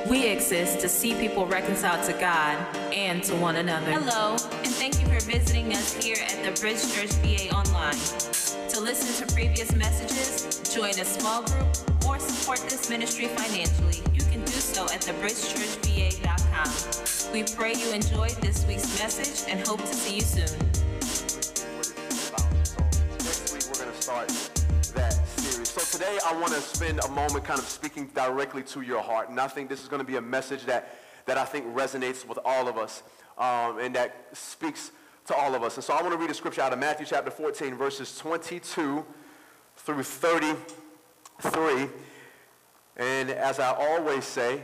We exist to see people reconciled to God and to one another. Hello, and thank you for visiting us here at the Bridge Church VA Online. To listen to previous messages, join a small group, or support this ministry financially, you can do so at thebridgechurchva.com. We pray you enjoyed this week's message and hope to see you soon. Next week we're going to start that series. So today I want to spend a moment kind of speaking directly to your heart. And I think this is going to be a message that I think resonates with all of us and that speaks to all of us. And so I want to read a scripture out of Matthew chapter 14, verses 22 through 33. And as I always say,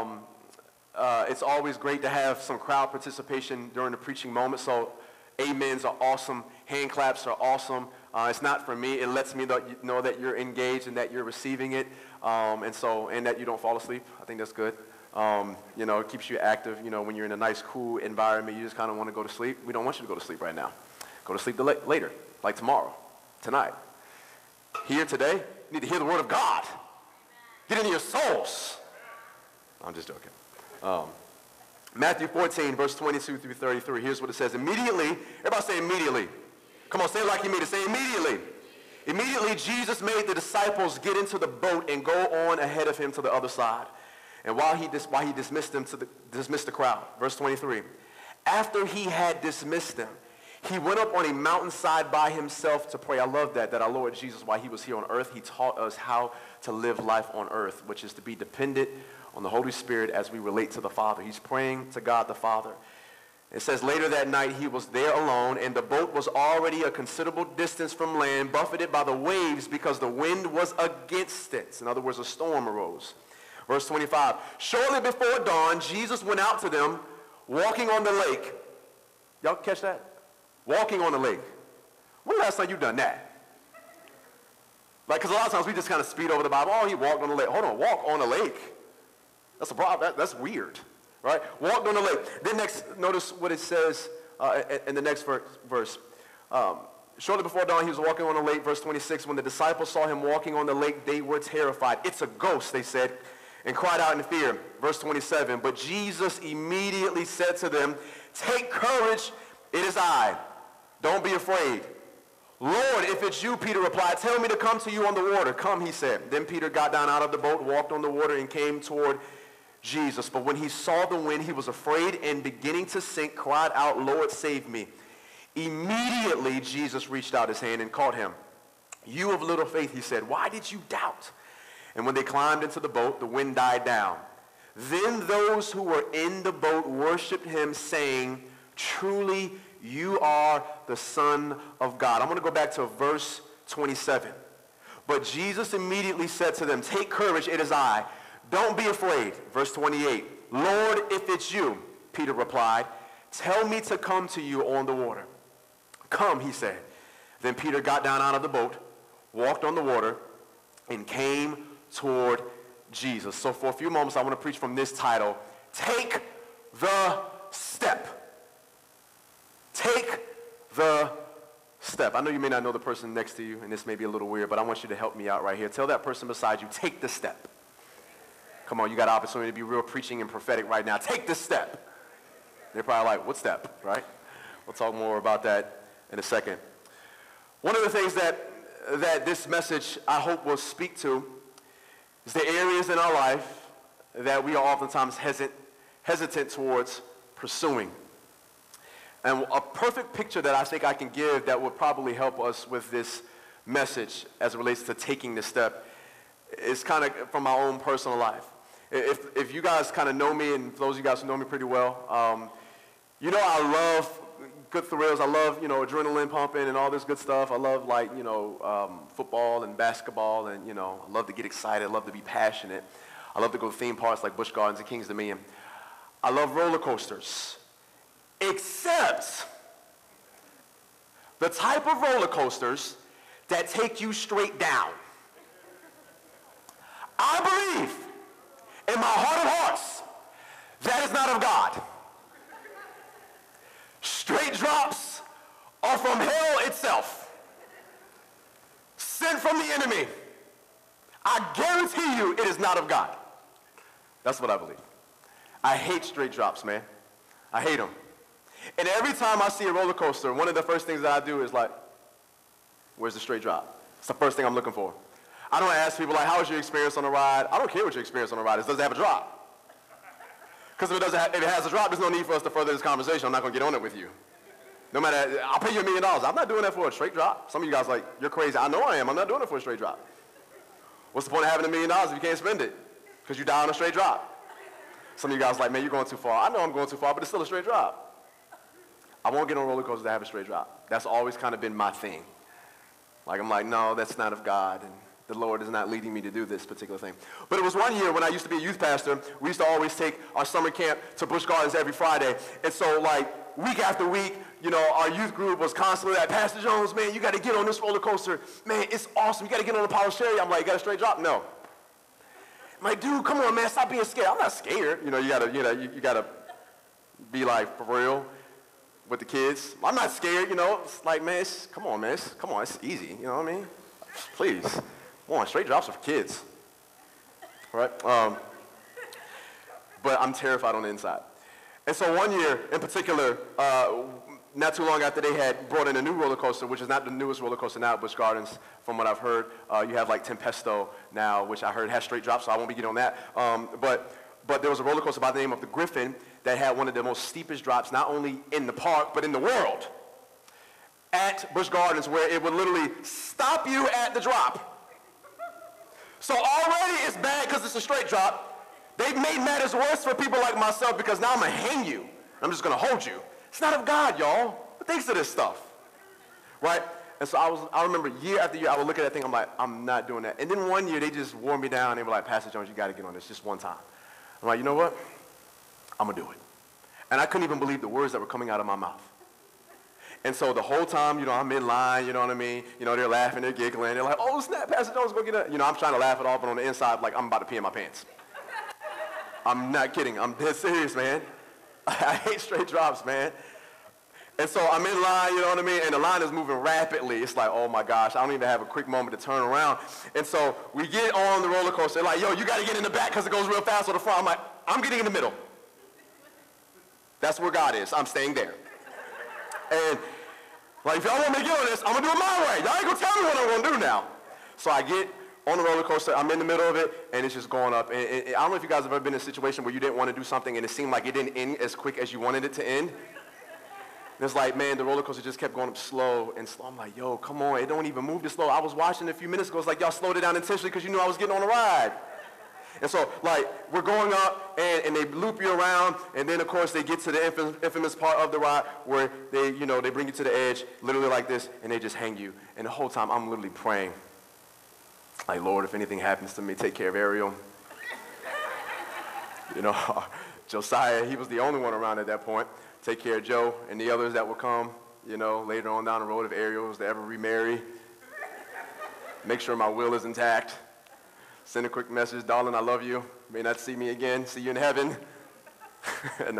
it's always great to have some crowd participation during the preaching moment. So amens are awesome. Hand claps are awesome. It's not for me. It lets me know that you're engaged and that you're receiving it, and that you don't fall asleep. I think that's good. It keeps you active. When you're in a nice, cool environment, you just kind of want to go to sleep. We don't want you to go to sleep right now. Go to sleep later, like tomorrow, tonight. Here today, you need to hear the word of God. Get into your souls. I'm just joking. Matthew 14, verse 22 through 33. Here's what it says. Immediately, everybody say immediately. Come on, say it like you mean it. Say immediately. Immediately, Jesus made the disciples get into the boat and go on ahead of him to the other side. And while he dismissed the crowd, verse 23. After he had dismissed them, he went up on a mountainside by himself to pray. I love that our Lord Jesus, while he was here on earth, he taught us how to live life on earth, which is to be dependent on the Holy Spirit as we relate to the Father. He's praying to God the Father. It says, later that night he was there alone, and the boat was already a considerable distance from land, buffeted by the waves because the wind was against it. In other words, a storm arose. Verse 25, shortly before dawn, Jesus went out to them, walking on the lake. Y'all catch that? Walking on the lake. When the last time you done that? Because a lot of times we just kind of speed over the Bible. Oh, he walked on the lake. Hold on, walk on the lake. That's a problem. That's weird. Right? Walked on the lake. Then next, notice what it says in the next verse. Shortly before dawn, he was walking on the lake. Verse 26, when the disciples saw him walking on the lake, they were terrified. It's a ghost, they said, and cried out in fear. Verse 27, but Jesus immediately said to them, take courage, it is I. Don't be afraid. Lord, if it's you, Peter replied, tell me to come to you on the water. Come, he said. Then Peter got down out of the boat, walked on the water, and came toward Jesus. But when he saw the wind, he was afraid and beginning to sink, cried out, Lord, save me. Immediately, Jesus reached out his hand and caught him. You of little faith, he said, why did you doubt? And when they climbed into the boat, the wind died down. Then those who were in the boat worshiped him, saying, truly, you are the Son of God. I'm going to go back to verse 27. But Jesus immediately said to them, take courage, it is I. Don't be afraid. Verse 28. Lord, if it's you, Peter replied, tell me to come to you on the water. Come, he said. Then Peter got down out of the boat, walked on the water, and came toward Jesus. So for a few moments, I want to preach from this title, Take the Step. Take the step. I know you may not know the person next to you, and this may be a little weird, but I want you to help me out right here. Tell that person beside you, take the step. Come on, you got an opportunity to be real preaching and prophetic right now. Take this step. They're probably like, what step, right? We'll talk more about that in a second. One of the things that this message, I hope, will speak to is the areas in our life that we are oftentimes hesitant towards pursuing. And a perfect picture that I think I can give that would probably help us with this message as it relates to taking the step is kind of from my own personal life. If you guys kind of know me, and for those of you guys who know me pretty well, I love good thrills. I love, adrenaline pumping and all this good stuff. I love, football and basketball, and, I love to get excited. I love to be passionate. I love to go to theme parks like Busch Gardens and Kings Dominion. I love roller coasters, except the type of roller coasters that take you straight down. I believe in my heart of hearts that is not of God. Straight drops are from hell itself, sent from the enemy. I guarantee you it is not of God. That's what I believe. I hate straight drops, man. I hate them. And every time I see a roller coaster, one of the first things that I do is like, where's the straight drop? It's the first thing I'm looking for. I don't ask people like, how was your experience on the ride? I don't care what your experience on the ride is. Does it have a drop? Because if it has a drop, there's no need for us to further this conversation. I'm not going to get on it with you. No matter, I'll pay you $1 million. I'm not doing that for a straight drop. Some of you guys are like, you're crazy. I know I am. I'm not doing it for a straight drop. What's the point of having $1 million if you can't spend it? Because you die on a straight drop. Some of you guys are like, man, you're going too far. I know I'm going too far, but it's still a straight drop. I won't get on a roller coaster to have a straight drop. That's always kind of been my thing. Like, I'm like, no, that's not of God, and the Lord is not leading me to do this particular thing. But it was one year when I used to be a youth pastor, we used to always take our summer camp to Busch Gardens every Friday. And so, like, week after week, you know, our youth group was constantly like, Pastor Jones, man, you got to get on this roller coaster. Man, it's awesome. You got to get on the Power Sherry. I'm like, you got a straight drop? No. I'm like, dude, come on, man, stop being scared. I'm not scared. You know, you gotta be like, for real, with the kids. I'm not scared, you know. It's like, man, come on, man. It's easy. You know what I mean? Please. Come on, straight drops are for kids. Right? But I'm terrified on the inside. And so one year, in particular, not too long after they had brought in a new roller coaster, which is not the newest roller coaster now at Busch Gardens, from what I've heard. You have like Tempesto now, which I heard has straight drops, so I won't be getting on that. But there was a roller coaster by the name of the Griffin that had one of the most steepest drops, not only in the park, but in the world, at Busch Gardens, where it would literally stop you at the drop. So already it's bad because it's a straight drop. They've made matters worse for people like myself because now I'm going to hang you. I'm just going to hold you. It's not of God, y'all. Who thinks of this stuff? Right? And so I remember year after year, I would look at that thing, I'm like, I'm not doing that. And then one year, they just wore me down. They were like, Pastor Jones, you got to get on this just one time. I'm like, you know what? I'm going to do it. And I couldn't even believe the words that were coming out of my mouth. And so the whole time, you know, I'm in line, you know what I mean? You know, they're laughing, they're giggling. They're like, oh, snap, Pastor Jones, go get it. You know, I'm trying to laugh it off, but on the inside, like, I'm about to pee in my pants. I'm not kidding. I'm dead serious, man. I hate straight drops, man. And so I'm in line, you know what I mean? And the line is moving rapidly. It's like, oh, my gosh, I don't even have a quick moment to turn around. And so we get on the roller coaster. They're like, yo, you got to get in the back because it goes real fast on the front. I'm like, I'm getting in the middle. That's where God is. I'm staying there. And like, if y'all want me to get on this, I'm going to do it my way. Y'all ain't going to tell me what I'm going to do now. So I get on the roller coaster. I'm in the middle of it, and it's just going up. And I don't know if you guys have ever been in a situation where you didn't want to do something, and it seemed like it didn't end as quick as you wanted it to end. And it's like, man, the roller coaster just kept going up slow and slow. I'm like, yo, come on. It don't even move this slow. I was watching a few minutes ago. It's like, y'all slowed it down intentionally because you knew I was getting on the ride. And so, like, we're going up, and they loop you around, and then, of course, they get to the infamous part of the ride where they, you know, they bring you to the edge, literally like this, and they just hang you. And the whole time, I'm literally praying, like, Lord, if anything happens to me, take care of Ariel. You know, Josiah, he was the only one around at that point. Take care of Joe and the others that will come, you know, later on down the road if Ariel was to ever remarry. Make sure my will is intact. Send a quick message, darling, I love you. May not see me again. See you in heaven. and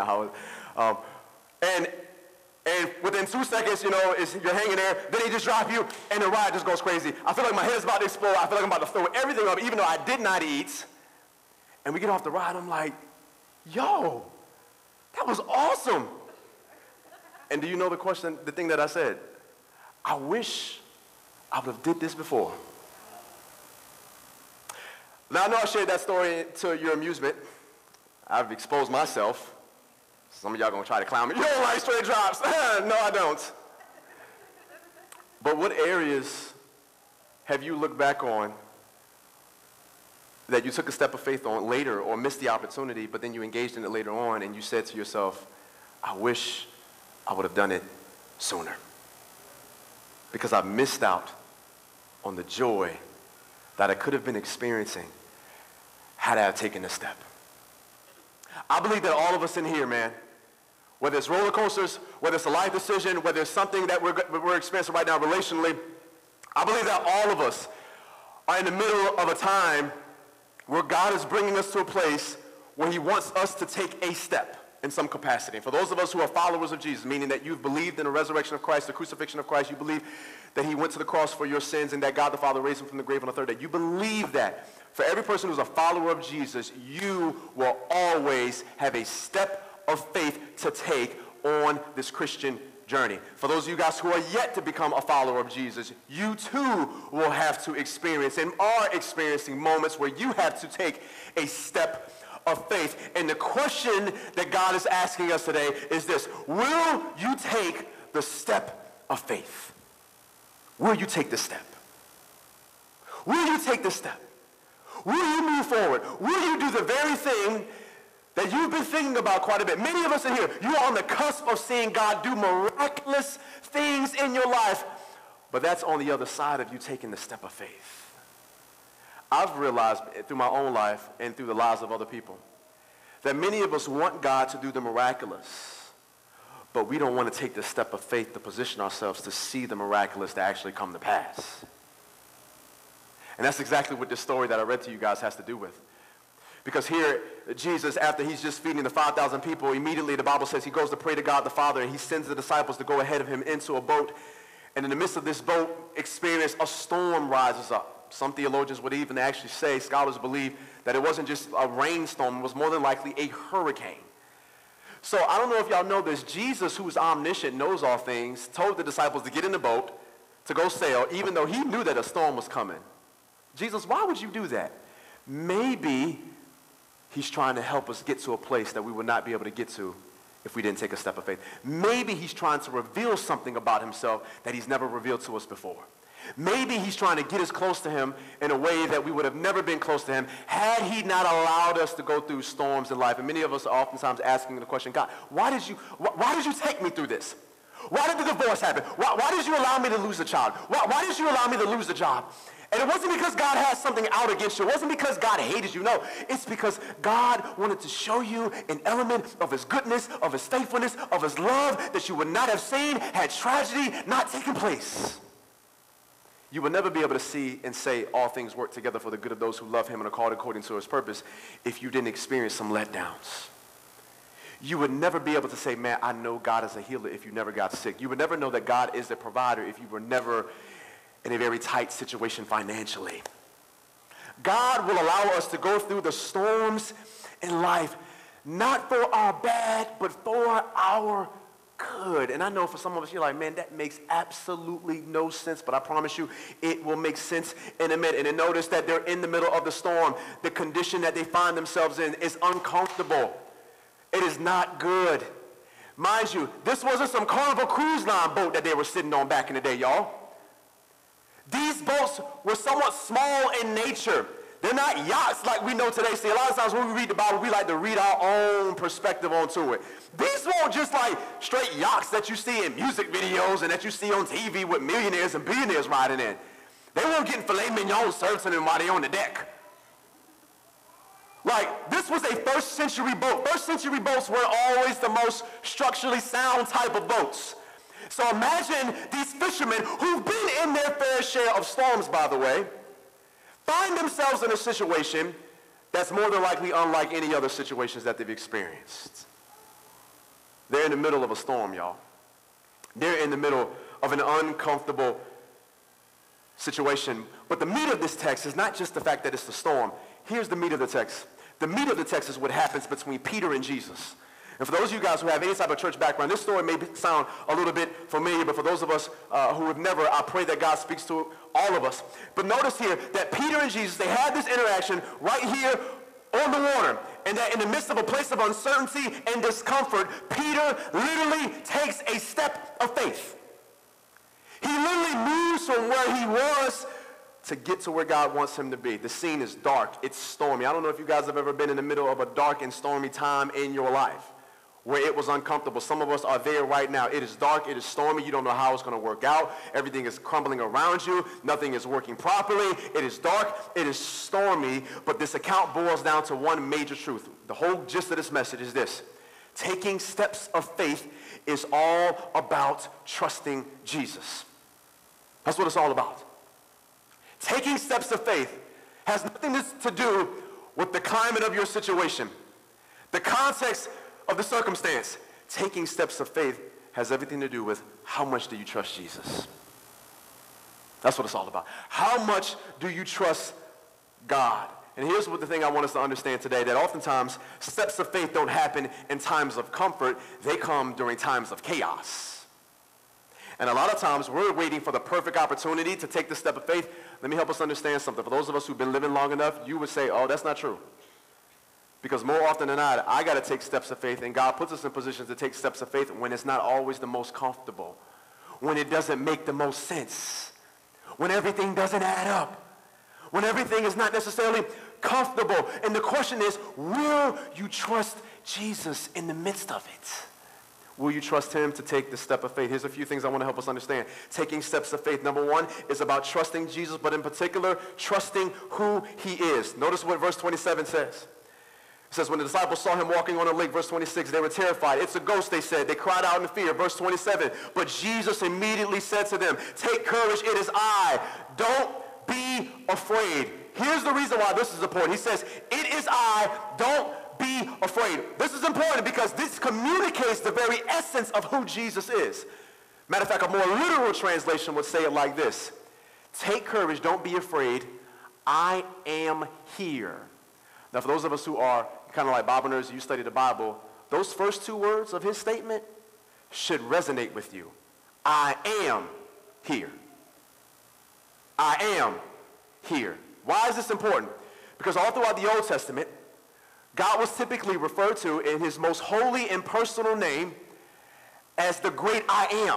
within 2 seconds, you know, you're hanging there. Then they just drop you, and the ride just goes crazy. I feel like my head's about to explode. I feel like I'm about to throw everything up, even though I did not eat. And we get off the ride. I'm like, yo, that was awesome. And do you know the thing that I said? I wish I would have did this before. Now, I know I shared that story to your amusement. I've exposed myself. Some of y'all going to try to clown me. You don't like straight drops. No, I don't. But what areas have you looked back on that you took a step of faith on later or missed the opportunity, but then you engaged in it later on and you said to yourself, I wish I would have done it sooner because I missed out on the joy that I could have been experiencing had I taken this step. I believe that all of us in here, man, whether it's roller coasters, whether it's a life decision, whether it's something that we're experiencing right now relationally, I believe that all of us are in the middle of a time where God is bringing us to a place where he wants us to take a step in some capacity. And for those of us who are followers of Jesus, meaning that you've believed in the resurrection of Christ, the crucifixion of Christ, you believe that he went to the cross for your sins and that God the Father raised him from the grave on the third day. You believe that. for every person who's a follower of Jesus, you will always have a step of faith to take on this Christian journey. For those of you guys who are yet to become a follower of Jesus, you too will have to experience and are experiencing moments where you have to take a step of faith. And the question that God is asking us today is this: will you take the step of faith? Will you take the step? Will you take the step? Will you move forward? Will you do the very thing that you've been thinking about quite a bit? Many of us in here, you are on the cusp of seeing God do miraculous things in your life, but that's on the other side of you taking the step of faith. I've realized through my own life and through the lives of other people that many of us want God to do the miraculous, but we don't want to take the step of faith to position ourselves to see the miraculous to actually come to pass. And that's exactly what this story that I read to you guys has to do with. Because here, Jesus, after he's just feeding the 5,000 people, immediately the Bible says he goes to pray to God the Father, and he sends the disciples to go ahead of him into a boat. And in the midst of this boat experience, a storm rises up. Some theologians would even actually say, scholars believe, that it wasn't just a rainstorm, it was more than likely a hurricane. So I don't know if y'all know this, Jesus, who's omniscient, knows all things, told the disciples to get in the boat, to go sail, even though he knew that a storm was coming. Jesus, why would you do that? Maybe he's trying to help us get to a place that we would not be able to get to if we didn't take a step of faith. Maybe he's trying to reveal something about himself that he's never revealed to us before. Maybe he's trying to get us close to him in a way that we would have never been close to him had he not allowed us to go through storms in life. And many of us are oftentimes asking the question, God, why did you take me through this? Why did the divorce happen? Why did you allow me to lose a child? Why did you allow me to lose a job? And it wasn't because God has something out against you. It wasn't because God hated you. No, it's because God wanted to show you an element of his goodness, of his faithfulness, of his love that you would not have seen had tragedy not taken place. You will never be able to see and say all things work together for the good of those who love him and are called according to his purpose if you didn't experience some letdowns. You would never be able to say, man, I know God is a healer if you never got sick. You would never know that God is the provider if you were never in a very tight situation financially. God will allow us to go through the storms in life, not for our bad, but for our good. And I know for some of us, you're like, man, that makes absolutely no sense, but I promise you, it will make sense in a minute. And then notice that they're in the middle of the storm. The condition that they find themselves in is uncomfortable. It is not good. Mind you, this wasn't some Carnival Cruise Line boat that they were sitting on back in the day, y'all. These boats were somewhat small in nature. They're not yachts like we know today. See, a lot of times when we read the Bible, we like to read our own perspective onto it. These weren't just like straight yachts that you see in music videos and that you see on TV with millionaires and billionaires riding in. They weren't getting filet mignon served to them while they're on the deck. Like, this was a first century boat. First century boats were always the most structurally sound type of boats. So imagine these fishermen who've been in their fair share of storms, by the way, find themselves in a situation that's more than likely unlike any other situations that they've experienced. They're in the middle of a storm, y'all. They're in the middle of an uncomfortable situation. But the meat of this text is not just the fact that it's the storm. Here's the meat of the text. The meat of the text is what happens between Peter and Jesus. And for those of you guys who have any type of church background, this story may sound a little bit familiar, but for those of us who have never, I pray that God speaks to all of us. But notice here that Peter and Jesus, they had this interaction right here on the water, and that in the midst of a place of uncertainty and discomfort, Peter literally takes a step of faith. He literally moves from where he was to get to where God wants him to be. The scene is dark. It's stormy. I don't know if you guys have ever been in the middle of a dark and stormy time in your life where it was uncomfortable. Some of us are there right now. It is dark. It is stormy. You don't know how it's going to work out. Everything is crumbling around you. Nothing is working properly. It is dark. It is stormy. But this account boils down to one major truth. The whole gist of this message is this. Taking steps of faith is all about trusting Jesus. That's what it's all about. Taking steps of faith has nothing to do with the climate of your situation, the context of the circumstance. Taking steps of faith has everything to do with how much do you trust Jesus. That's what it's all about. How much do you trust God? And here's what the thing I want us to understand today, that oftentimes steps of faith don't happen in times of comfort. They come during times of chaos. And a lot of times we're waiting for the perfect opportunity to take the step of faith. Let me help us understand something. For those of us who've been living long enough, you would say, oh, that's not true. Because more often than not, I got to take steps of faith, and God puts us in positions to take steps of faith when it's not always the most comfortable, when it doesn't make the most sense, when everything doesn't add up, when everything is not necessarily comfortable. And the question is, will you trust Jesus in the midst of it? Will you trust him to take the step of faith? Here's a few things I want to help us understand. Taking steps of faith, number one, is about trusting Jesus, but in particular, trusting who he is. Notice what verse 27 says. It says, when the disciples saw him walking on a lake, verse 26, they were terrified. It's a ghost, they said. They cried out in fear. Verse 27, but Jesus immediately said to them, take courage, it is I. Don't be afraid. Here's the reason why this is important. He says, it is I. Don't be afraid. This is important because this communicates the very essence of who Jesus is. Matter of fact, a more literal translation would say it like this. Take courage, don't be afraid. I am here. Now, for those of us who are kind of like Bibleners, you study the Bible, those first two words of his statement should resonate with you. I am here. I am here. Why is this important? Because all throughout the Old Testament, God was typically referred to in his most holy and personal name as the great I am.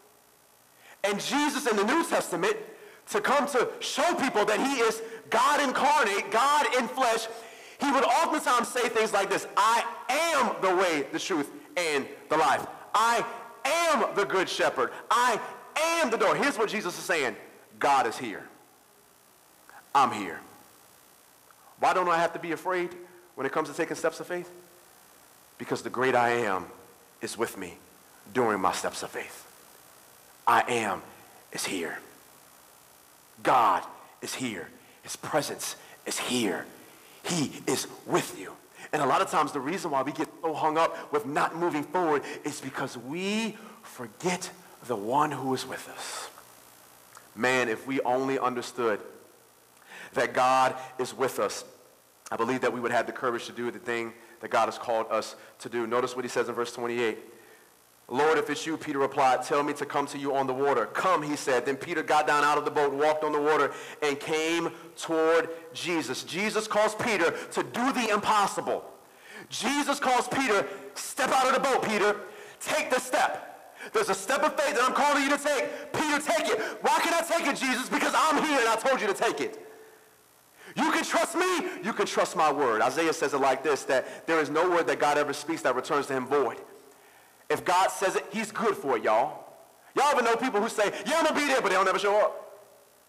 And Jesus in the New Testament, to come to show people that he is God incarnate, God in flesh, he would oftentimes say things like this: I am the way, the truth, and the life. I am the good shepherd. I am the door. Here's what Jesus is saying. God is here. I'm here. Why don't I have to be afraid when it comes to taking steps of faith? Because the great I am is with me during my steps of faith. I am is here. God is here. His presence is here. He is with you. And a lot of times the reason why we get so hung up with not moving forward is because we forget the one who is with us. Man, if we only understood that God is with us, I believe that we would have the courage to do the thing that God has called us to do. Notice what he says in verse 28. Lord, if it's you, Peter replied, tell me to come to you on the water. Come, he said. Then Peter got down out of the boat, walked on the water, and came toward Jesus. Jesus calls Peter to do the impossible. Jesus calls Peter, step out of the boat, Peter. Take the step. There's a step of faith that I'm calling you to take. Peter, take it. Why can I take it, Jesus? Because I'm here and I told you to take it. You can trust me. You can trust my word. Isaiah says it like this, that there is no word that God ever speaks that returns to him void. If God says it, he's good for it, y'all. Y'all ever know people who say, yeah, I'm going to be there, but they don't never show up?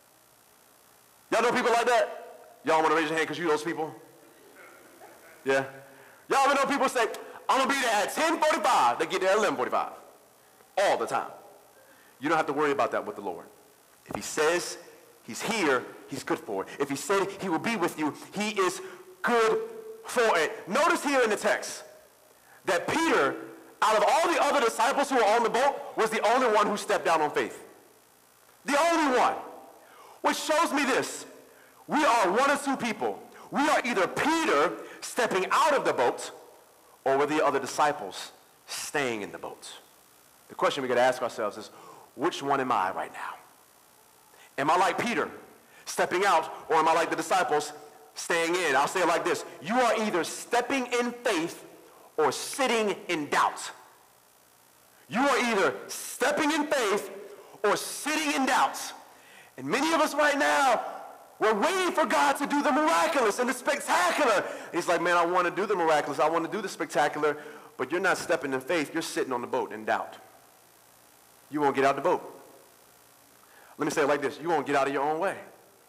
Y'all know people like that? Y'all want to raise your hand because you those people? Yeah? Y'all ever know people say, I'm going to be there at 10:45. They get there at 11:45. All the time. You don't have to worry about that with the Lord. If he says he's here, he's good for it. If he said he will be with you, he is good for it. Notice here in the text that Peter, out of all the other disciples who were on the boat, was the only one who stepped out on faith. The only one. Which shows me this. We are one of two people. We are either Peter stepping out of the boat, or we're the other disciples staying in the boat. The question we got to ask ourselves is, which one am I right now? Am I like Peter, stepping out, or am I like the disciples, staying in? I'll say it like this. You are either stepping in faith or sitting in doubt. You are either stepping in faith or sitting in doubt. And many of us right now, we're waiting for God to do the miraculous and the spectacular. He's like, man, I want to do the miraculous. I want to do the spectacular. But you're not stepping in faith. You're sitting on the boat in doubt. You won't get out the boat. Let me say it like this. You won't get out of your own way.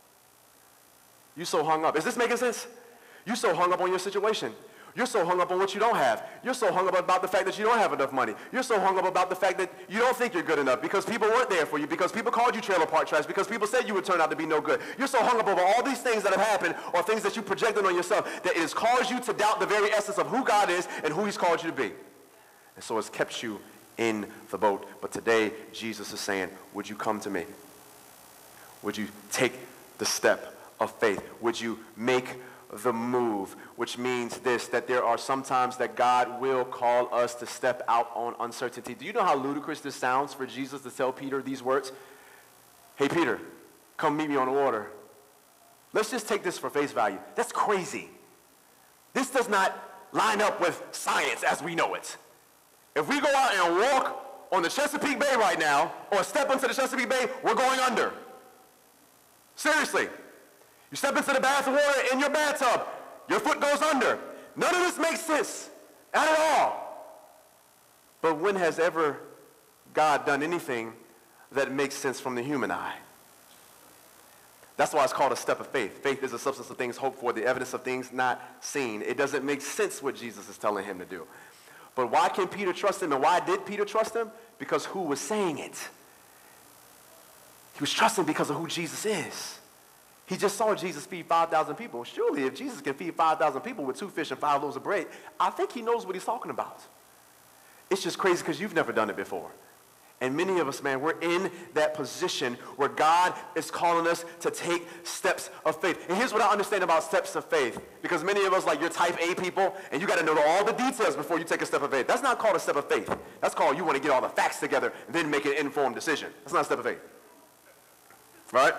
You so hung up. Is this making sense? You so hung up on your situation. You're so hung up on what you don't have. You're so hung up about the fact that you don't have enough money. You're so hung up about the fact that you don't think you're good enough because people weren't there for you, because people called you trailer park trash, because people said you would turn out to be no good. You're so hung up over all these things that have happened or things that you projected on yourself that it has caused you to doubt the very essence of who God is and who he's called you to be. And so it's kept you in the boat. But today, Jesus is saying, would you come to me? Would you take the step of faith? Would you make the move, which means this, that there are some times that God will call us to step out on uncertainty. Do you know how ludicrous this sounds for Jesus to tell Peter these words? Hey, Peter, come meet me on the water. Let's just take this for face value. That's crazy. This does not line up with science as we know it. If we go out and walk on the Chesapeake Bay right now, or step into the Chesapeake Bay, we're going under. Seriously. You step into the bath water in your bathtub, your foot goes under. None of this makes sense at all. But when has ever God done anything that makes sense from the human eye? That's why it's called a step of faith. Faith is the substance of things hoped for, the evidence of things not seen. It doesn't make sense what Jesus is telling him to do. But why can Peter trust him, and why did Peter trust him? Because who was saying it? He was trusting because of who Jesus is. He just saw Jesus feed 5,000 people. Surely if Jesus can feed 5,000 people with 2 fish and 5 loaves of bread, I think he knows what he's talking about. It's just crazy because you've never done it before. And many of us, man, we're in that position where God is calling us to take steps of faith. And here's what I understand about steps of faith. Because many of us, like, you're type A people, and you got to know all the details before you take a step of faith. That's not called a step of faith. That's called you want to get all the facts together and then make an informed decision. That's not a step of faith. Right?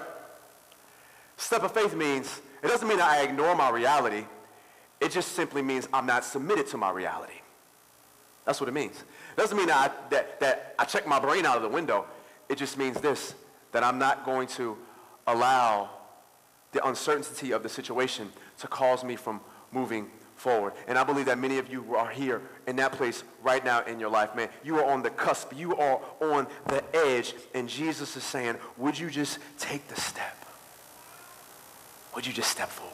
Step of faith means, it doesn't mean I ignore my reality. It just simply means I'm not submitted to my reality. That's what it means. It doesn't mean that I check my brain out of the window. It just means this, that I'm not going to allow the uncertainty of the situation to cause me from moving forward. And I believe that many of you are here in that place right now in your life, man. You are on the cusp. You are on the edge. And Jesus is saying, would you just take the step? Would you just step forward?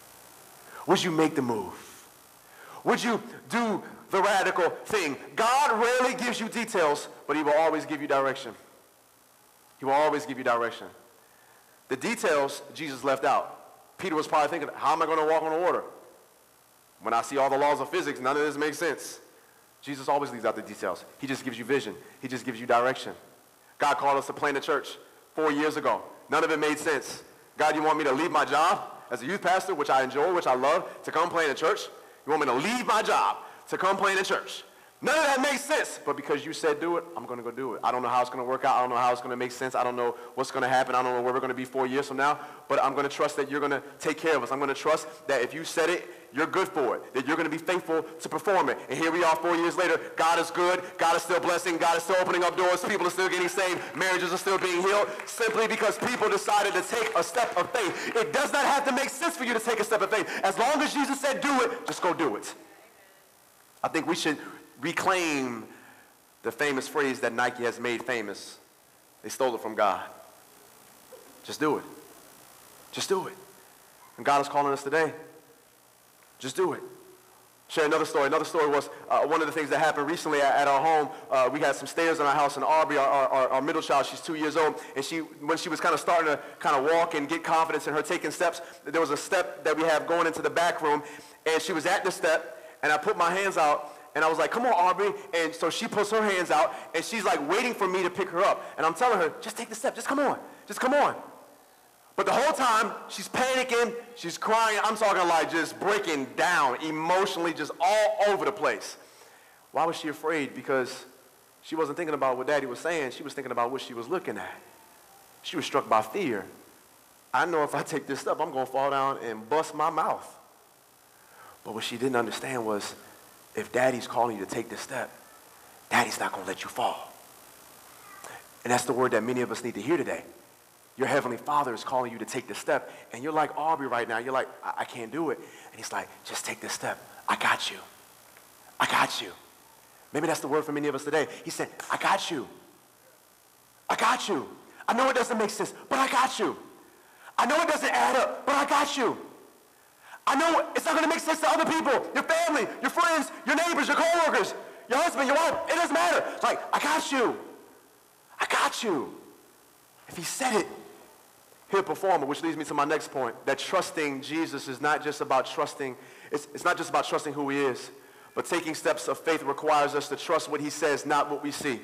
Would you make the move? Would you do the radical thing? God rarely gives you details, but he will always give you direction. He will always give you direction. The details Jesus left out. Peter was probably thinking, how am I going to walk on the water? When I see all the laws of physics, none of this makes sense. Jesus always leaves out the details. He just gives you vision. He just gives you direction. God called us to plant a church 4 years ago. None of it made sense. God, you want me to leave my job as a youth pastor, which I enjoy, which I love, to come plant a church? You want me to leave my job to come plant a church? None of that makes sense, but because you said do it, I'm going to go do it. I don't know how it's going to work out. I don't know how it's going to make sense. I don't know what's going to happen. I don't know where we're going to be 4 years from now, but I'm going to trust that you're going to take care of us. I'm going to trust that if you said it, you're good for it, that you're going to be faithful to perform it. And here we are 4 years later. God is good. God is still blessing. God is still opening up doors. People are still getting saved. Marriages are still being healed simply because people decided to take a step of faith. It does not have to make sense for you to take a step of faith. As long as Jesus said do it, just go do it. I think we should reclaim the famous phrase that Nike has made famous. They stole it from God. Just do it. Just do it. And God is calling us today. Just do it. Share another story. Another story was one of the things that happened recently at our home. We had some stairs in our house, and Aubrey, our middle child, she's 2 years old, and when she was kind of starting to kind of walk and get confidence in her taking steps, there was a step that we have going into the back room, and she was at the step, and I put my hands out, and I was like, come on, Aubrey. And so she puts her hands out, and she's like waiting for me to pick her up. And I'm telling her, just take the step. Just come on. Just come on. But the whole time, she's panicking. She's crying. I'm talking like just breaking down emotionally, just all over the place. Why was she afraid? Because she wasn't thinking about what Daddy was saying. She was thinking about what she was looking at. She was struck by fear. I know if I take this step, I'm going to fall down and bust my mouth. But what she didn't understand was, if Daddy's calling you to take this step, Daddy's not going to let you fall. And that's the word that many of us need to hear today. Your Heavenly Father is calling you to take this step, and you're like Aubrey right now. You're like, I can't do it. And he's like, just take this step. I got you. I got you. Maybe that's the word for many of us today. He said, I got you. I got you. I know it doesn't make sense, but I got you. I know it doesn't add up, but I got you. I know it's not going to make sense to other people, your family, your friends, your neighbors, your coworkers, your husband, your wife. It doesn't matter. It's like, I got you. I got you. If he said it, he'll perform it, which leads me to my next point, that trusting Jesus is not just about trusting, it's not just about trusting who he is, but taking steps of faith requires us to trust what he says, not what we see.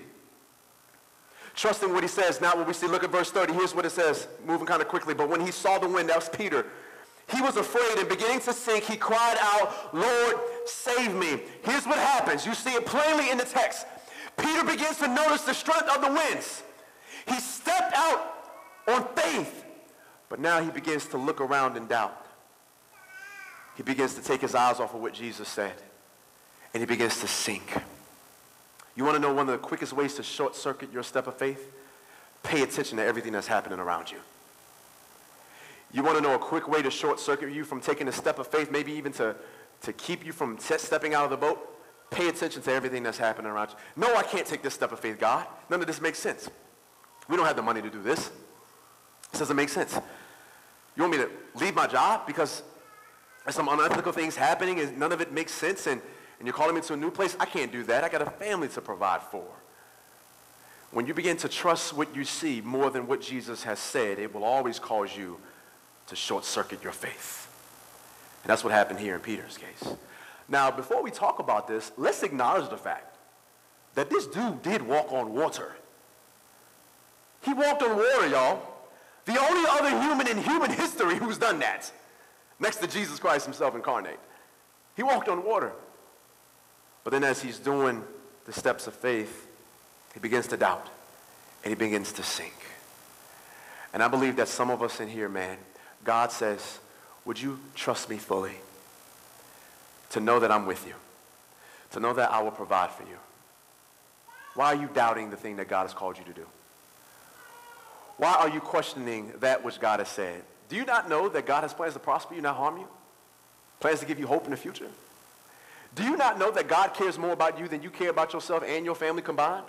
Trusting what he says, not what we see. Look at verse 30. Here's what it says, moving kind of quickly. But when he saw the wind, that was Peter, he was afraid and beginning to sink, he cried out, Lord, save me. Here's what happens. You see it plainly in the text. Peter begins to notice the strength of the winds. He stepped out on faith, but now he begins to look around in doubt. He begins to take his eyes off of what Jesus said, and he begins to sink. You want to know one of the quickest ways to short circuit your step of faith? Pay attention to everything that's happening around you. You want to know a quick way to short circuit you from taking a step of faith, maybe even to keep you from stepping out of the boat? Pay attention to everything that's happening around you. No, I can't take this step of faith, God. None of this makes sense. We don't have the money to do this. This doesn't make sense. You want me to leave my job because there's some unethical things happening and none of it makes sense and you're calling me to a new place? I can't do that. I got a family to provide for. When you begin to trust what you see more than what Jesus has said, it will always cause you to short circuit your faith. And that's what happened here in Peter's case. Now, before we talk about this, let's acknowledge the fact that this dude did walk on water. He walked on water, y'all. The only other human in human history who's done that, next to Jesus Christ himself incarnate. He walked on water. But then as he's doing the steps of faith, he begins to doubt, and he begins to sink. And I believe that some of us in here, man, God says, would you trust me fully? To know that I'm with you. To know that I will provide for you. Why are you doubting the thing that God has called you to do? Why are you questioning that which God has said? Do you not know that God has plans to prosper you, not harm you? Plans to give you hope in the future? Do you not know that God cares more about you than you care about yourself and your family combined?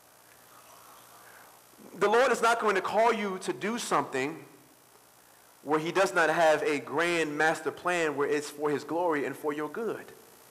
The Lord is not going to call you to do something where he does not have a grand master plan where it's for his glory and for your good.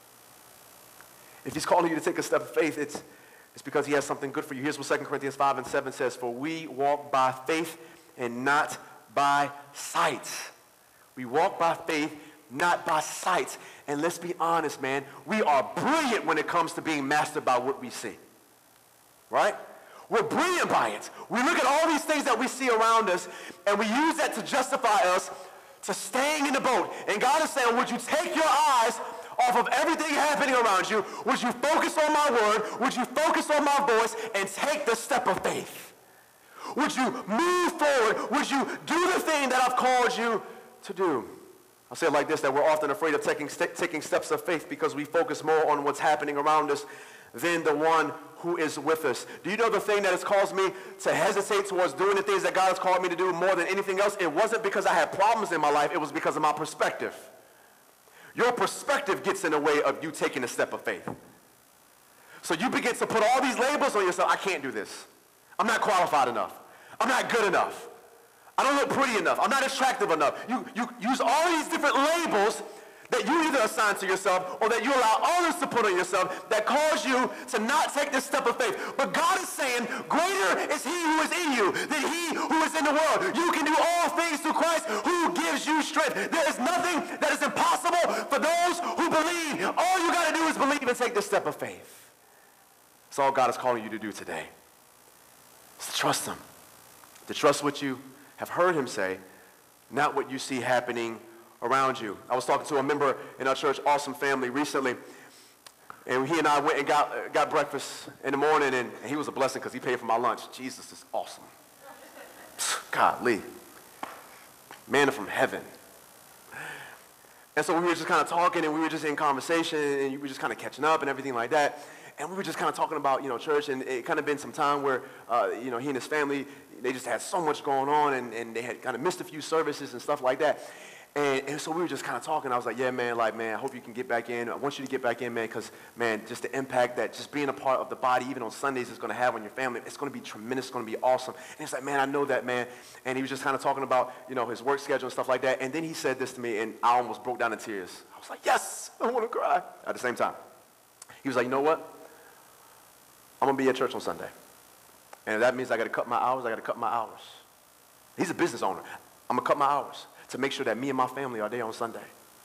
If he's calling you to take a step of faith, it's because he has something good for you. Here's what 2 Corinthians 5:7 says, for we walk by faith and not by sight. We walk by faith, not by sight. And let's be honest, man, we are brilliant when it comes to being mastered by what we see. Right? We're brilliant by it. We look at all these things that we see around us, and we use that to justify us to staying in the boat. And God is saying, would you take your eyes off of everything happening around you? Would you focus on my word? Would you focus on my voice and take the step of faith? Would you move forward? Would you do the thing that I've called you to do? I'll say it like this, that we're often afraid of taking steps of faith because we focus more on what's happening around us than the one who is with us. Do you know the thing that has caused me to hesitate towards doing the things that God has called me to do more than anything else? It wasn't because I had problems in my life. It was because of my perspective. Your perspective gets in the way of you taking a step of faith. So you begin to put all these labels on yourself. I can't do this. I'm not qualified enough. I'm not good enough. I don't look pretty enough. I'm not attractive enough. You use all these different labels that you either assign to yourself or that you allow others to put on yourself that cause you to not take this step of faith. But God is saying, greater is he who is in you than he who is in the world. You can do all things through Christ who gives you strength. There is nothing that is impossible for those who believe. All you got to do is believe and take this step of faith. That's all God is calling you to do today. It's to trust him. To trust what you have heard him say, not what you see happening around you. I was talking to a member in our church, Awesome Family, recently, and he and I went and got breakfast in the morning, and he was a blessing because he paid for my lunch. Jesus is awesome. Godly. Manna from heaven. And so we were just kind of talking, and we were just in conversation, and we were just kind of catching up and everything like that. And we were just kind of talking about, church, and it kind of been some time where, he and his family, they just had so much going on, and they had kind of missed a few services and stuff like that. And so we were just kind of talking. I was like, yeah, man, I hope you can get back in. I want you to get back in, man, because, man, just the impact that just being a part of the body, even on Sundays, is going to have on your family, it's going to be tremendous. It's going to be awesome. And he's like, man, I know that, man. And he was just kind of talking about, his work schedule and stuff like that. And then he said this to me, and I almost broke down in tears. I was like, yes, I want to cry at the same time. He was like, you know what? I'm going to be at church on Sunday. And if that means I got to cut my hours, I got to cut my hours. He's a business owner. I'm going to cut my hours to make sure that me and my family are there on Sunday.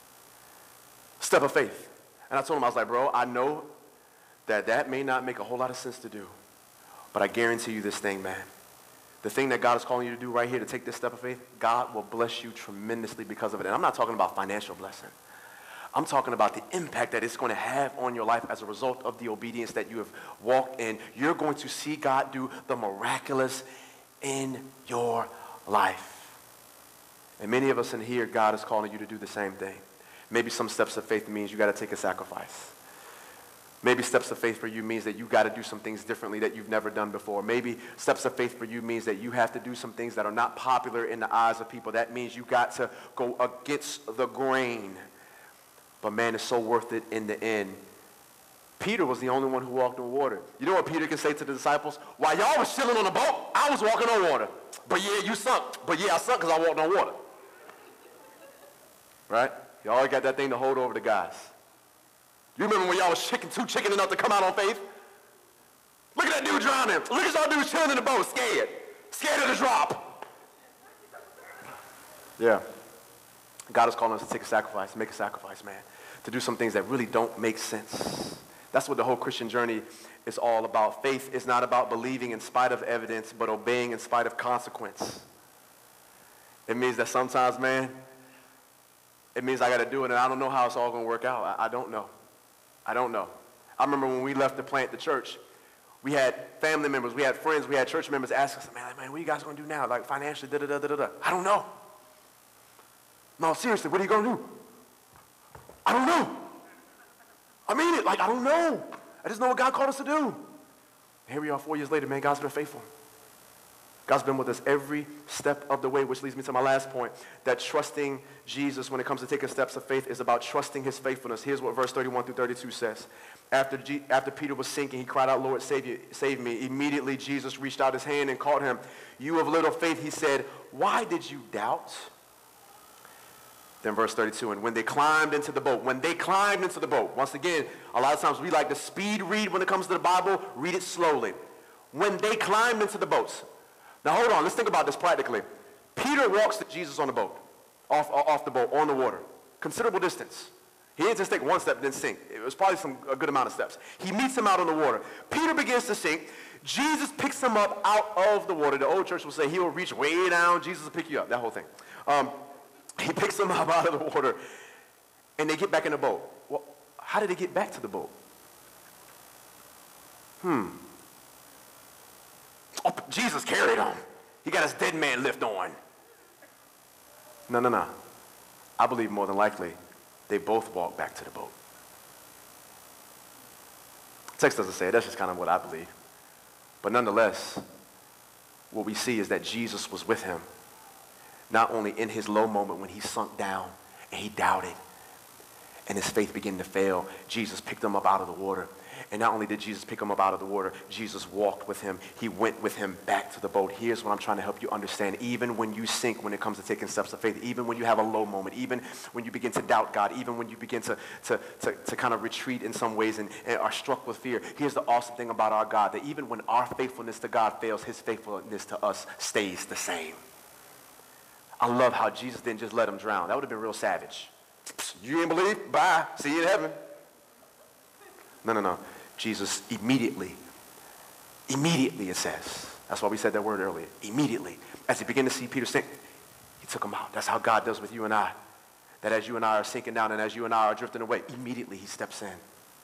Step of faith. And I told him, I was like, bro, I know that may not make a whole lot of sense to do, but I guarantee you this thing, man. the thing that God is calling you to do right here, to take this step of faith, God will bless you tremendously because of it. And I'm not talking about financial blessing. I'm talking about the impact that it's going to have on your life as a result of the obedience that you have walked in. You're going to see God do the miraculous in your life. And many of us in here, God is calling you to do the same thing. Maybe some steps of faith means you got to take a sacrifice. Maybe steps of faith for you means that you got to do some things differently that you've never done before. Maybe steps of faith for you means that you have to do some things that are not popular in the eyes of people. That means you got to go against the grain. But man, it's so worth it in the end. Peter was the only one who walked on water. You know what Peter can say to the disciples? While y'all was chilling on the boat, I was walking on water. But yeah, you sunk. But yeah, I sunk because I walked on water. Right? You always got that thing to hold over the guys. You remember when y'all was too chicken enough to come out on faith? Look at that dude drowning. Look at y'all dudes chilling in the boat, scared. Scared of the drop. Yeah. God is calling us to take a sacrifice, make a sacrifice, man. To do some things that really don't make sense. That's what the whole Christian journey is all about. Faith is not about believing in spite of evidence, but obeying in spite of consequence. It means that sometimes, man, it means I got to do it, and I don't know how it's all going to work out. I don't know. I don't know. I remember when we left to plant the church, we had family members, we had friends, we had church members ask us, man, what are you guys going to do now? Like financially, da-da-da-da-da. I don't know. No, seriously, what are you going to do? I don't know. I mean it, like, I don't know. I just know what God called us to do. And here we are 4 years later, man, God's been faithful. God's been with us every step of the way, which leads me to my last point, that trusting Jesus when it comes to taking steps of faith is about trusting his faithfulness. Here's what verse 31 through 32 says. After Peter was sinking, he cried out, Lord, save me. Immediately, Jesus reached out his hand and caught him. You of little faith, he said, why did you doubt? Then verse 32, and when they climbed into the boat, once again, a lot of times we like to speed read when it comes to the Bible, read it slowly. When they climbed into the boats. Now hold on, let's think about this practically. Peter walks to Jesus on the boat, off the boat, on the water. Considerable distance. He didn't just take one step and then sink. It was probably a good amount of steps. He meets him out on the water. Peter begins to sink. Jesus picks him up out of the water. The old church will say he will reach way down. Jesus will pick you up, that whole thing. He picks him up out of the water, and they get back in the boat. Well, how did they get back to the boat? Oh, Jesus carried him. He got his dead man lift on. No. I believe more than likely they both walked back to the boat. The text doesn't say it. That's just kind of what I believe. But nonetheless, what we see is that Jesus was with him. Not only in his low moment when he sunk down and he doubted and his faith began to fail, Jesus picked him up out of the water. And not only did Jesus pick him up out of the water, Jesus walked with him. He went with him back to the boat. Here's what I'm trying to help you understand. Even when you sink when it comes to taking steps of faith, even when you have a low moment, even when you begin to doubt God, even when you begin to kind of retreat in some ways and are struck with fear, here's the awesome thing about our God, that even when our faithfulness to God fails, his faithfulness to us stays the same. I love how Jesus didn't just let him drown. That would have been real savage. You ain't believe? Bye. See you in heaven. No. Jesus immediately it says. That's why we said that word earlier. Immediately. As he began to see Peter sink, he took him out. That's how God does with you and I. That as you and I are sinking down and as you and I are drifting away, immediately he steps in.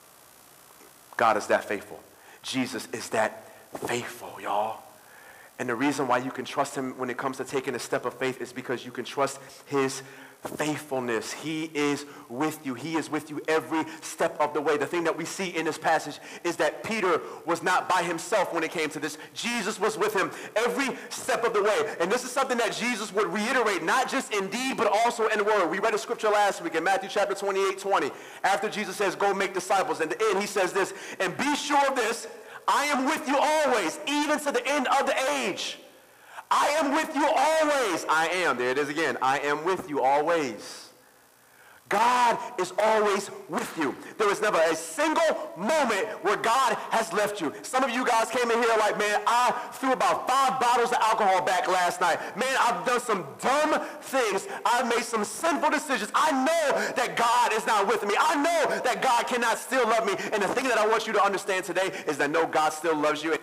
God is that faithful. Jesus is that faithful, y'all. And the reason why you can trust him when it comes to taking a step of faith is because you can trust his faithfulness. He is with you. He is with you every step of the way. The thing that we see in this passage is that Peter was not by himself when it came to this. Jesus was with him every step of the way. And this is something that Jesus would reiterate, not just in deed, but also in word. We read a scripture last week in Matthew chapter 28:20. After Jesus says, go make disciples. In the end, he says this, and be sure of this, I am with you always, even to the end of the age. I am with you always. I am. There it is again. I am with you always. God is always with you. There is never a single moment where God has left you. Some of you guys came in here like, man, I threw about 5 bottles of alcohol back last night. Man, I've done some dumb things. I've made some sinful decisions. I know that God is not with me. I know that God cannot still love me. And the thing that I want you to understand today is that no, God still loves you.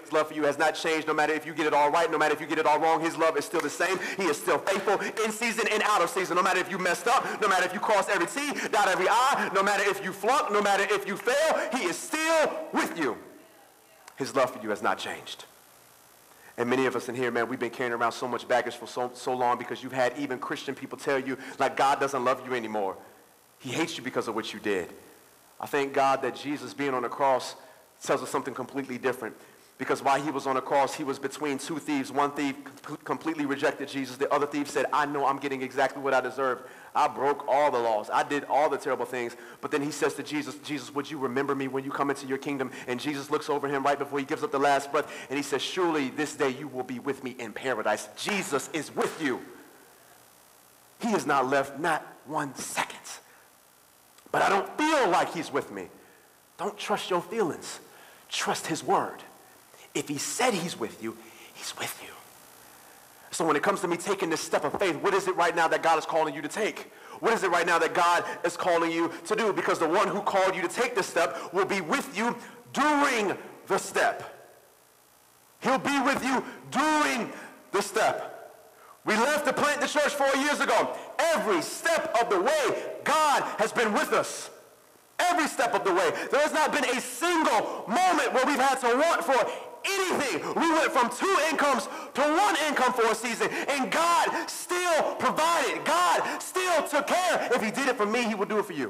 love for you has not changed. No matter if you get it all right, no matter if you get it all wrong, his love is still the same. He is still faithful in season and out of season. No matter if you messed up, no matter if you crossed every T, dot every I, no matter if you flunk, no matter if you fail, he is still with you. His love for you has not changed. And many of us in here, man, we've been carrying around so much baggage for so long because you've had even Christian people tell you, like, God doesn't love you anymore. He hates you because of what you did. I thank God that Jesus being on the cross tells us something completely different. Because while he was on the cross, he was between two thieves. One thief completely rejected Jesus. The other thief said, I know I'm getting exactly what I deserved. I broke all the laws. I did all the terrible things. But then he says to Jesus, Jesus, would you remember me when you come into your kingdom? And Jesus looks over him right before he gives up the last breath. And he says, surely this day you will be with me in paradise. Jesus is with you. He has not left not 1 second. But I don't feel like he's with me. Don't trust your feelings. Trust his word. If he said he's with you, he's with you. So when it comes to me taking this step of faith, what is it right now that God is calling you to take? What is it right now that God is calling you to do? Because the one who called you to take this step will be with you during the step. He'll be with you during the step. We left to plant the church 4 years ago. Every step of the way, God has been with us. Every step of the way. There has not been a single moment where we've had to want for anything. We went from 2 incomes to 1 income for a season, and God still provided. God still took care. If he did it for me, he would do it for you.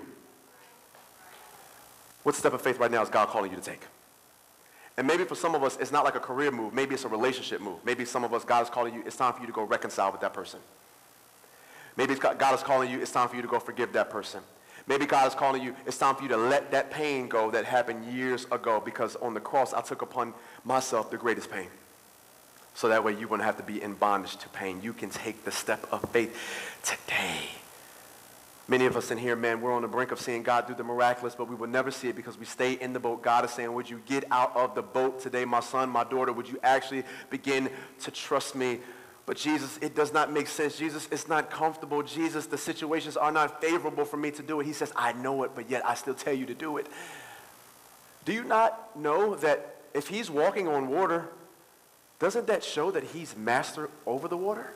What step of faith right now is God calling you to take? And maybe for some of us, it's not like a career move. Maybe it's a relationship move. Maybe some of us, God is calling you, it's time for you to go reconcile with that person. Maybe God is calling you, it's time for you to go forgive that person. Maybe God is calling you, it's time for you to let that pain go that happened years ago, because on the cross, I took upon myself the greatest pain. So that way you wouldn't have to be in bondage to pain. You can take the step of faith today. Many of us in here, man, we're on the brink of seeing God do the miraculous, but we will never see it because we stay in the boat. God is saying, would you get out of the boat today, my son, my daughter? Would you actually begin to trust me? But Jesus, it does not make sense. Jesus, it's not comfortable. Jesus, the situations are not favorable for me to do it. He says, I know it, but yet I still tell you to do it. Do you not know that if he's walking on water, doesn't that show that he's master over the water?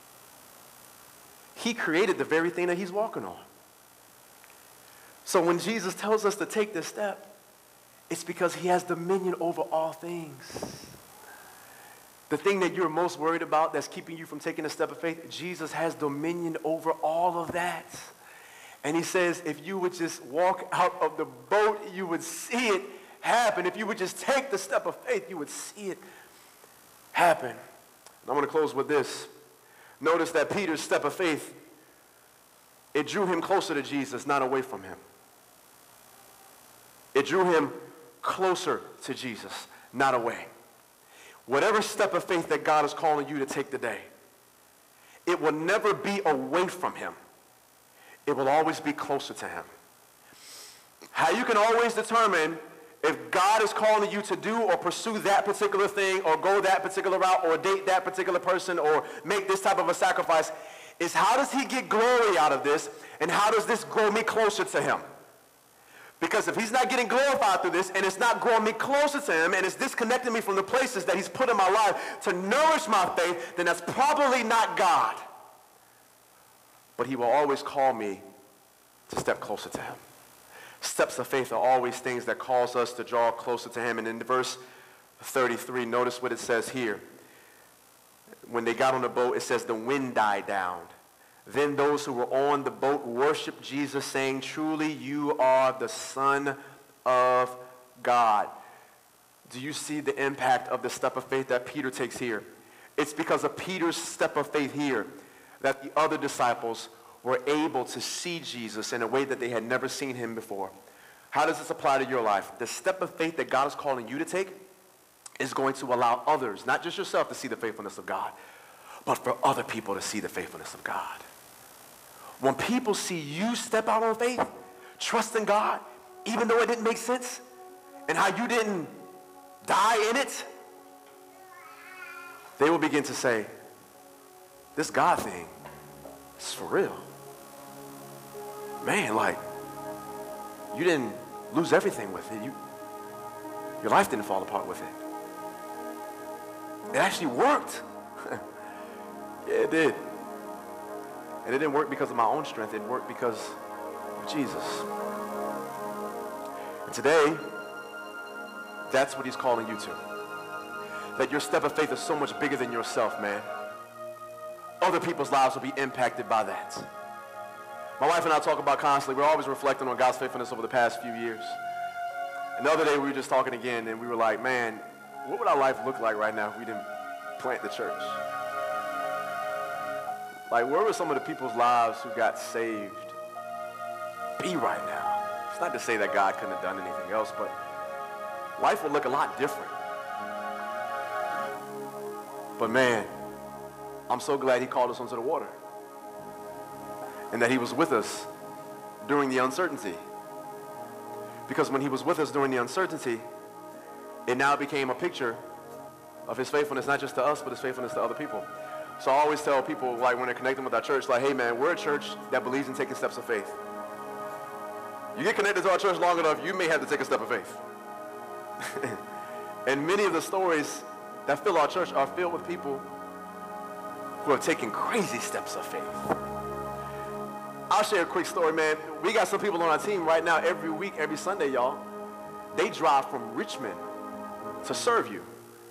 He created the very thing that he's walking on. So when Jesus tells us to take this step, it's because he has dominion over all things. The thing that you're most worried about that's keeping you from taking a step of faith, Jesus has dominion over all of that. And he says, if you would just walk out of the boat, you would see it happen. If you would just take the step of faith, you would see it happen. And I want to close with this. Notice that Peter's step of faith, it drew him closer to Jesus, not away from him. It drew him closer to Jesus, not away. Whatever step of faith that God is calling you to take today, it will never be away from him. It will always be closer to him. How you can always determine if God is calling you to do or pursue that particular thing or go that particular route or date that particular person or make this type of a sacrifice is how does he get glory out of this, and how does this grow me closer to him? Because if he's not getting glorified through this and it's not growing me closer to him and it's disconnecting me from the places that he's put in my life to nourish my faith, then that's probably not God. But he will always call me to step closer to him. Steps of faith are always things that cause us to draw closer to him. And in verse 33, notice what it says here. When they got on the boat, it says the wind died down. Then those who were on the boat worshiped Jesus, saying, truly you are the Son of God. Do you see the impact of the step of faith that Peter takes here? It's because of Peter's step of faith here that the other disciples were able to see Jesus in a way that they had never seen him before. How does this apply to your life? The step of faith that God is calling you to take is going to allow others, not just yourself, to see the faithfulness of God, but for other people to see the faithfulness of God. When people see you step out on faith, trust in God, even though it didn't make sense, and how you didn't die in it, they will begin to say, this God thing is for real. Man, like, you didn't lose everything with it. Your life didn't fall apart with it. It actually worked. Yeah, it did. And it didn't work because of my own strength. It worked because of Jesus. And today, that's what he's calling you to. That your step of faith is so much bigger than yourself, man. Other people's lives will be impacted by that. My wife and I talk about constantly, we're always reflecting on God's faithfulness over the past few years. And the other day we were just talking again and we were like, man, what would our life look like right now if we didn't plant the church? Like, where were some of the people's lives who got saved be right now? It's not to say that God couldn't have done anything else, but life would look a lot different. But man, I'm so glad he called us onto the water. And that he was with us during the uncertainty. Because when he was with us during the uncertainty, it now became a picture of his faithfulness, not just to us, but his faithfulness to other people. So I always tell people, like when they're connecting with our church, like, hey man, we're a church that believes in taking steps of faith. You get connected to our church long enough, you may have to take a step of faith. And many of the stories that fill our church are filled with people who are taking crazy steps of faith. I'll share a quick story, man. We got some people on our team right now every week, every Sunday, y'all. They drive from Richmond to serve you.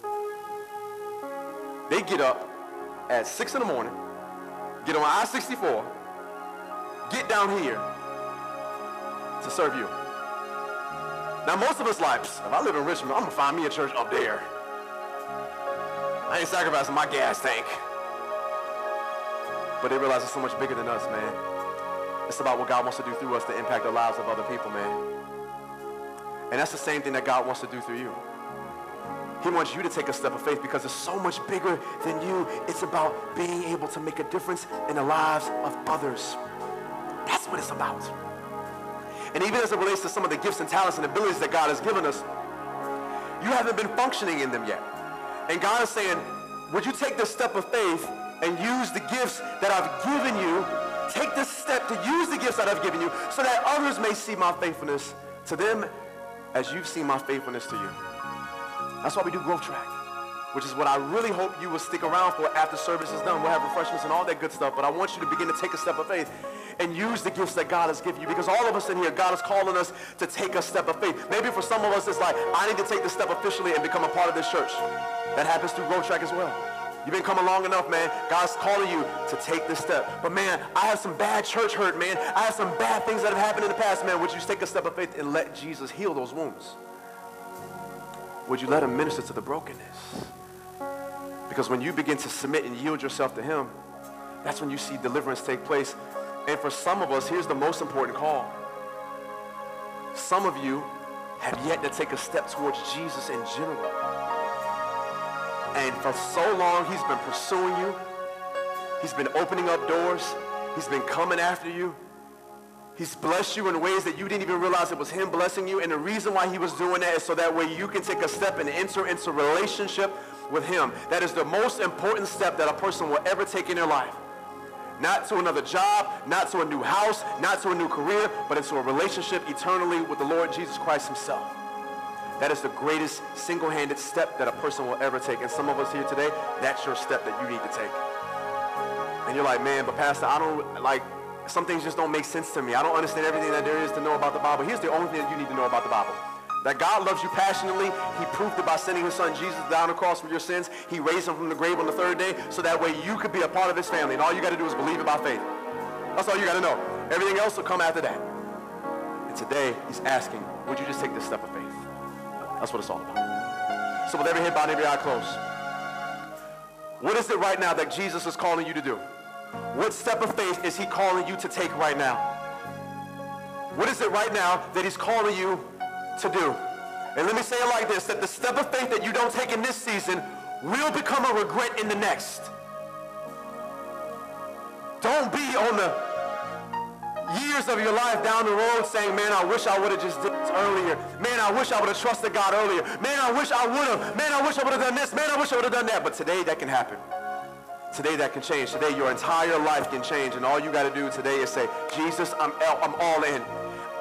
They get up at 6 in the morning, get on I-64, get down here to serve you. Now, most of us like, if I live in Richmond, I'm going to find me a church up there. I ain't sacrificing my gas tank. But they realize it's so much bigger than us, man. It's about what God wants to do through us to impact the lives of other people, man. And that's the same thing that God wants to do through you. He wants you to take a step of faith because it's so much bigger than you. It's about being able to make a difference in the lives of others. That's what it's about. And even as it relates to some of the gifts and talents and abilities that God has given us, you haven't been functioning in them yet. And God is saying, would you take this step of faith and use the gifts that I've given you? Take this step to use the gifts that I've given you so that others may see my faithfulness to them as you've seen my faithfulness to you. That's why we do Growth Track, which is what I really hope you will stick around for after service is done. We'll have refreshments and all that good stuff, but I want you to begin to take a step of faith and use the gifts that God has given you, because all of us in here, God is calling us to take a step of faith. Maybe for some of us, it's like, I need to take the step officially and become a part of this church. That happens through Growth Track as well. You've been coming long enough, man. God's calling you to take this step. But man, I have some bad church hurt, man. I have some bad things that have happened in the past, man. Would you take a step of faith and let Jesus heal those wounds? Would you let him minister to the brokenness? Because when you begin to submit and yield yourself to him, that's when you see deliverance take place. And for some of us, here's the most important call. Some of you have yet to take a step towards Jesus in general. And for so long, he's been pursuing you. He's been opening up doors. He's been coming after you. He's blessed you in ways that you didn't even realize it was him blessing you. And the reason why he was doing that is so that way you can take a step and enter into relationship with him. That is the most important step that a person will ever take in their life. Not to another job, not to a new house, not to a new career, but into a relationship eternally with the Lord Jesus Christ himself. That is the greatest single-handed step that a person will ever take. And some of us here today, that's your step that you need to take. And you're like, man, but Pastor, I don't, like, some things just don't make sense to me. I don't understand everything that there is to know about the Bible. Here's the only thing that you need to know about the Bible. That God loves you passionately. He proved it by sending his son Jesus down the cross for your sins. He raised him from the grave on the third day so that way you could be a part of his family. And all you got to do is believe it by faith. That's all you got to know. Everything else will come after that. And today, he's asking, would you just take this step of faith? That's what it's all about. So with every head bowed and every eye closed, what is it right now that Jesus is calling you to do? What step of faith is he calling you to take right now? What is it right now that he's calling you to do? And let me say it like this, that the step of faith that you don't take in this season will become a regret in the next. Don't be on the years of your life down the road saying, man, I wish I would have just did this earlier. Man, I wish I would have trusted God earlier. Man, I wish I would have. Man, I wish I would have done this. Man, I wish I would have done that. But today that can happen. Today that can change. Today your entire life can change. And all you got to do today is say, Jesus, I'm all in.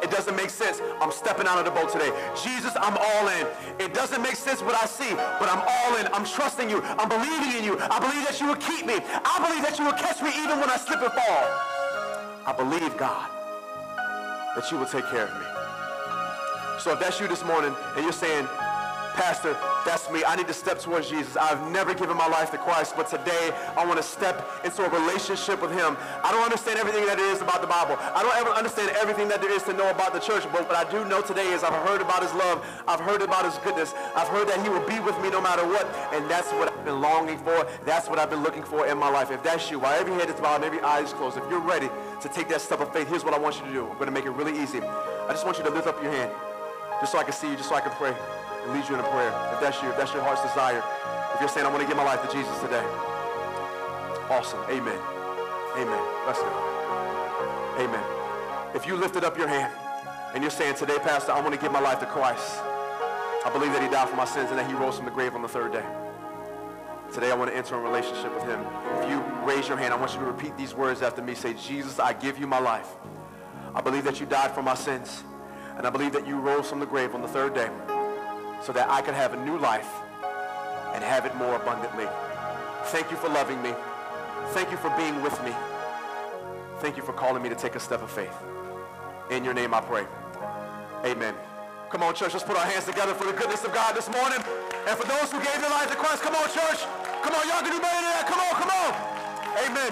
It doesn't make sense. I'm stepping out of the boat today. Jesus, I'm all in. It doesn't make sense what I see, but I'm all in. I'm trusting you. I'm believing in you. I believe that you will keep me. I believe that you will catch me even when I slip and fall. I believe, God, that you will take care of me. So if that's you this morning and you're saying, Pastor, that's me. I need to step towards Jesus. I've never given my life to Christ, but today I want to step into a relationship with him. I don't understand everything that there is about the Bible. I don't ever understand everything that there is to know about the church, but what I do know today is I've heard about his love. I've heard about his goodness. I've heard that he will be with me no matter what, and that's what I've been longing for. That's what I've been looking for in my life. If that's you, while every head is bowed and every eye is closed, if you're ready to take that step of faith, here's what I want you to do. I'm going to make it really easy. I just want you to lift up your hand, just so I can see you, just so I can pray. Lead you in a prayer. If that's you, if that's your heart's desire, if you're saying, I want to give my life to Jesus today. Awesome. Amen. Amen. Let's go. Amen. If you lifted up your hand and you're saying, today, Pastor, I want to give my life to Christ. I believe that he died for my sins and that he rose from the grave on the third day. Today, I want to enter a relationship with him. If you raise your hand, I want you to repeat these words after me. Say, Jesus, I give you my life. I believe that you died for my sins. And I believe that you rose from the grave on the third day, so that I could have a new life and have it more abundantly. Thank you for loving me. Thank you for being with me. Thank you for calling me to take a step of faith. In your name I pray. Amen. Come on, church, let's put our hands together for the goodness of God this morning. And for those who gave their lives to Christ, come on, church. Come on, y'all can do better than that. Come on, come on. Amen.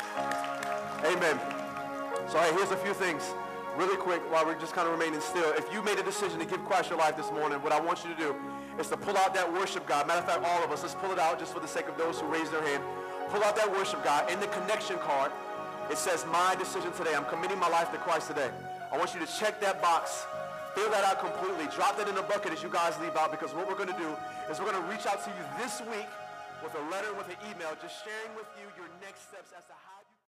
Amen. So, hey, here's a few things. Really quick, while we're just kind of remaining still, if you made a decision to give Christ your life this morning, what I want you to do is to pull out that worship guide. Matter of fact, all of us, let's pull it out just for the sake of those who raised their hand. Pull out that worship guide. In the connection card, it says, my decision today. I'm committing my life to Christ today. I want you to check that box, fill that out completely, drop that in the bucket as you guys leave out, because what we're going to do is we're going to reach out to you this week with a letter, with an email, just sharing with you your next steps as to how